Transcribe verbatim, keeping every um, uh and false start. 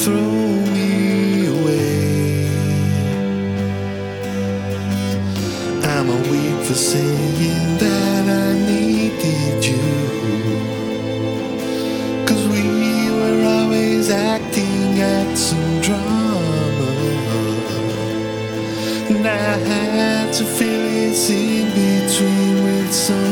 throw me away. I'm a weak for saying that I needed you, 'cause we were always acting out some drama, and I had to fill it in between with some